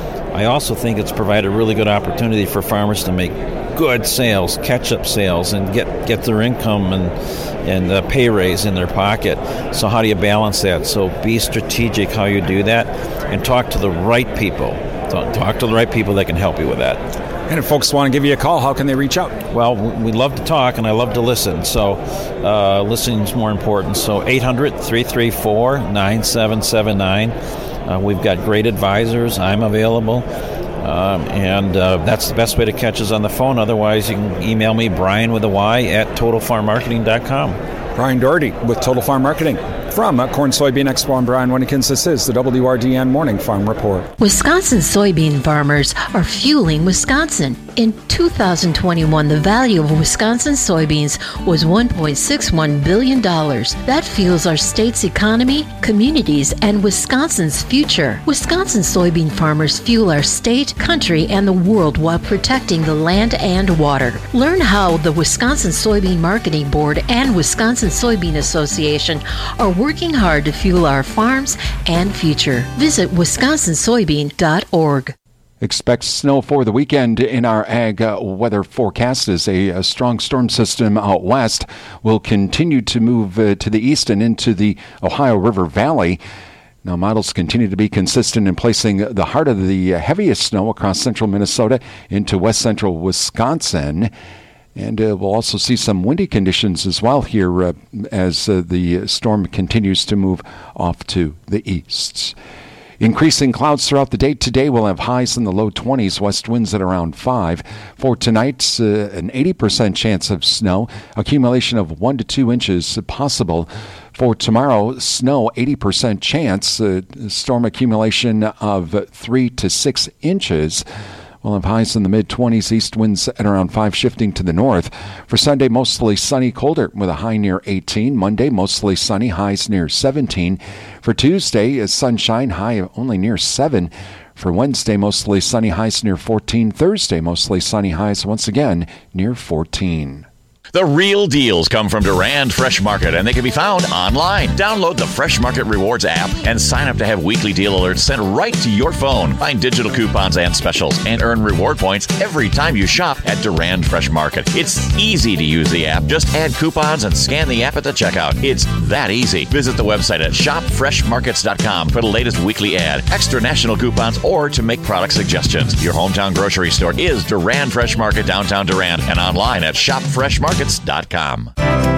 I also think it's provided a really good opportunity for farmers to make good sales, catch-up sales, and get, get their income and and uh, pay raise in their pocket. So how do you balance that? So be strategic how you do that, and talk to the right people. Talk to the right people that can help you with that. And if folks want to give you a call, how can they reach out? Well, we love to talk, and I love to listen. So uh, listening is more important. So eight hundred, three three four, nine seven seven nine. Uh, we've got great advisors. I'm available. Um, and uh, that's the best way to catch us on the phone. Otherwise, you can email me, Brian with a Y, at total farm marketing dot com. Brian Doherty with Total Farm Marketing. From uh, Corn Soybean Expo, I'm Brian Winnekins. This is the W R D N Morning Farm Report. Wisconsin soybean farmers are fueling Wisconsin. In two thousand twenty-one, the value of Wisconsin soybeans was one point six one billion dollars. That fuels our state's economy, communities, and Wisconsin's future. Wisconsin soybean farmers fuel our state, country, and the world while protecting the land and water. Learn how the Wisconsin Soybean Marketing Board and Wisconsin Soybean Association are working hard to fuel our farms and future. Visit wisconsin soybean dot org. Expect snow for the weekend in our ag uh, weather forecast as a, a strong storm system out west will continue to move uh, to the east and into the Ohio River Valley. Now, models continue to be consistent in placing the heart of the heaviest snow across central Minnesota into west central Wisconsin. And uh, we'll also see some windy conditions as well here uh, as uh, the storm continues to move off to the east. Increasing clouds throughout the day today. We'll have highs in the low twenties, west winds at around five. For tonight, uh, an eighty percent chance of snow, accumulation of one to two inches possible. For tomorrow, snow, eighty percent chance, uh, storm accumulation of three to six inches. We'll have highs in the mid-twenties, east winds at around five, shifting to the north. For Sunday, mostly sunny, colder, with a high near eighteen. Monday, mostly sunny, highs near seventeen. For Tuesday, is sunshine, high only near seven. For Wednesday, mostly sunny, highs near fourteen. Thursday, mostly sunny, highs once again near fourteen. The real deals come from Durand Fresh Market, and they can be found online. Download the Fresh Market Rewards app and sign up to have weekly deal alerts sent right to your phone. Find digital coupons and specials and earn reward points every time you shop at Durand Fresh Market. It's easy to use the app. Just add coupons and scan the app at the checkout. It's that easy. Visit the website at shop fresh markets dot com for the latest weekly ad, extra national coupons, or to make product suggestions. Your hometown grocery store is Durand Fresh Market, downtown Durand, and online at shop fresh markets dot com.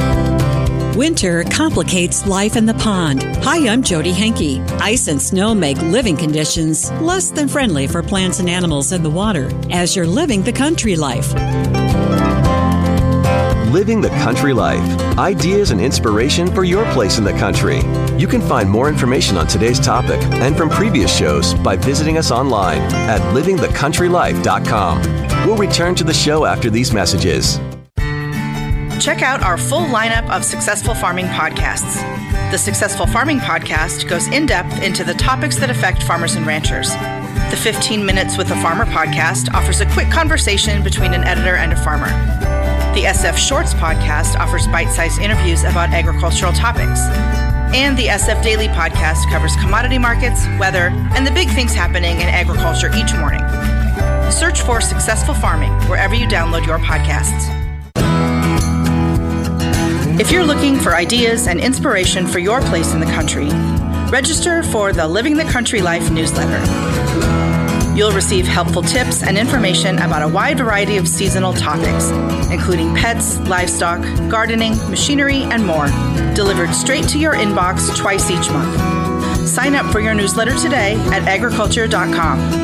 Winter complicates life in the pond. Hi, I'm Jody Henke. Ice and snow make living conditions less than friendly for plants and animals in the water as you're living the country life. Living the country life. Ideas and inspiration for your place in the country. You can find more information on today's topic and from previous shows by visiting us online at living the country life dot com. We'll return to the show after these messages. Check out our full lineup of Successful Farming podcasts. The Successful Farming podcast goes in-depth into the topics that affect farmers and ranchers. The fifteen Minutes with a Farmer podcast offers a quick conversation between an editor and a farmer. The S F Shorts podcast offers bite-sized interviews about agricultural topics. And the S F Daily podcast covers commodity markets, weather, and the big things happening in agriculture each morning. Search for Successful Farming wherever you download your podcasts. If you're looking for ideas and inspiration for your place in the country, register for the Living the Country Life newsletter. You'll receive helpful tips and information about a wide variety of seasonal topics, including pets, livestock, gardening, machinery, and more, delivered straight to your inbox twice each month. Sign up for your newsletter today at agriculture dot com.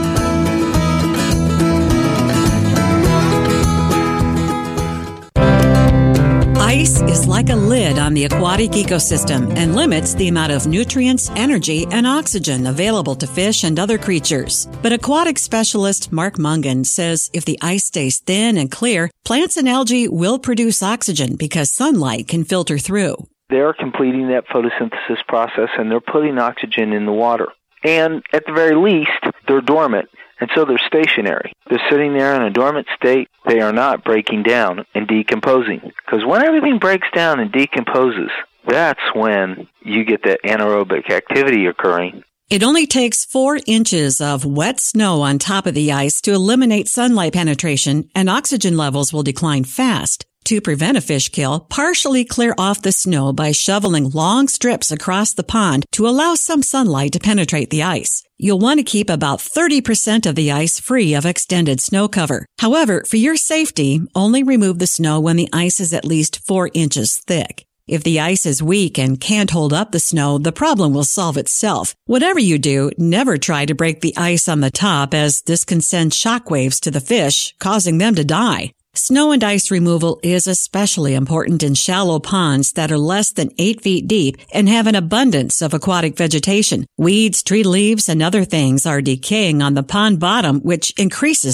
Ice is like a lid on the aquatic ecosystem and limits the amount of nutrients, energy, and oxygen available to fish and other creatures. But aquatic specialist Mark Mungan says if the ice stays thin and clear, plants and algae will produce oxygen because sunlight can filter through. They're completing that photosynthesis process and they're putting oxygen in the water. And at the very least, they're dormant, and so they're stationary. They're sitting there in a dormant state. They are not breaking down and decomposing. Because when everything breaks down and decomposes, that's when you get that anaerobic activity occurring. It only takes four inches of wet snow on top of the ice to eliminate sunlight penetration, and oxygen levels will decline fast. To prevent a fish kill, partially clear off the snow by shoveling long strips across the pond to allow some sunlight to penetrate the ice. You'll want to keep about thirty percent of the ice free of extended snow cover. However, for your safety, only remove the snow when the ice is at least four inches thick. If the ice is weak and can't hold up the snow, the problem will solve itself. Whatever you do, never try to break the ice on the top, as this can send shockwaves to the fish, causing them to die. Snow and ice removal is especially important in shallow ponds that are less than eight feet deep and have an abundance of aquatic vegetation. Weeds, tree leaves, and other things are decaying on the pond bottom, which increases